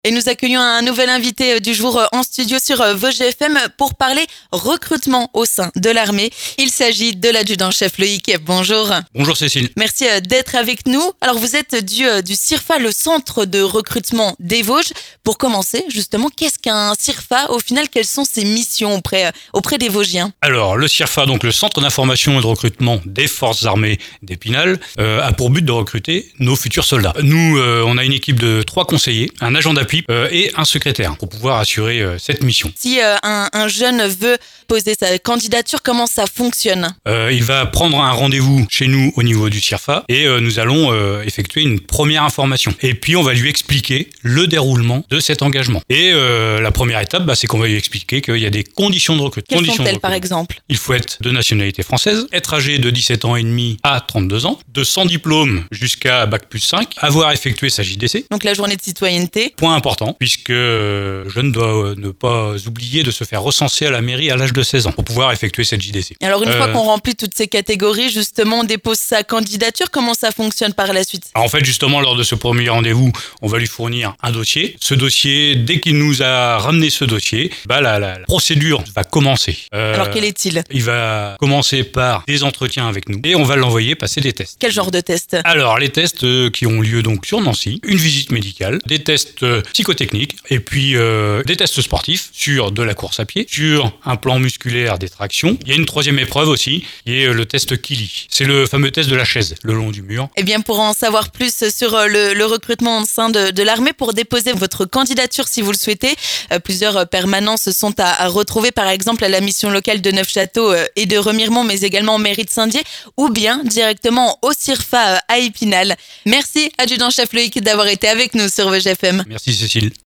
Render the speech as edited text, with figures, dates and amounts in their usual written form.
Et nous accueillons un nouvel invité du jour en studio sur Vosges FM pour parler recrutement au sein de l'armée. Il s'agit de l'adjudant-chef Loïc. Bonjour. Bonjour Cécile. Merci d'être avec nous. Alors vous êtes du CIRFA, le centre de recrutement des Vosges. Pour commencer, justement, qu'est-ce qu'un CIRFA? Au final, quelles sont ses missions auprès des Vosgiens? Alors, le CIRFA, donc le Centre d'information et de recrutement des forces armées d'Épinal, a pour but de recruter nos futurs soldats. Nous, on a une équipe de 3 conseillers, un agent d'appui et un secrétaire pour pouvoir assurer cette mission. Si un jeune veut poser sa candidature, comment ça fonctionne? Il va prendre un rendez-vous chez nous au niveau du CIRFA et nous allons effectuer une première information. Et puis, on va lui expliquer le déroulement de cet engagement. Et la première étape, c'est qu'on va lui expliquer qu'il y a des conditions de recrutement. Quelles sont-elles, par exemple? Il faut être de nationalité française, être âgé de 17 ans et demi à 32 ans, de sans diplôme jusqu'à Bac+5, avoir effectué sa JDC. Donc la journée de citoyenneté. Point important, puisque le jeune doit ne pas oublier de se faire recenser à la mairie à l'âge de 16 ans pour pouvoir effectuer cette JDC. Alors une fois qu'on remplit toutes ces catégories, justement, on dépose sa candidature. Comment ça fonctionne par la suite? Alors, en fait, justement, lors de ce premier rendez-vous, on va lui fournir un dossier. Ce dossier, dès qu'il nous a ramené ce dossier, la procédure va commencer. Alors quel est-il? Il va commencer par des entretiens avec nous et on va l'envoyer passer des tests. Quel genre de tests? Alors, les tests qui ont lieu donc sur Nancy, une visite médicale, des tests psychotechniques et puis des tests sportifs sur de la course à pied, sur un plan musculaire des tractions. Il y a une troisième épreuve aussi, qui est le test Kili. C'est le fameux test de la chaise, le long du mur. Eh bien, pour en savoir plus sur le recrutement au sein de l'armée, pour déposer votre candidature si vous le souhaitez, plusieurs permanences sont à retrouver, par exemple à la mission locale de Neufchâteau et de Remiremont, mais également en mairie de Saint-Dié, ou bien directement au CIRFA à Épinal. Merci, adjudant-chef Loïc, d'avoir été avec nous sur Vosges FM. Merci Cécile.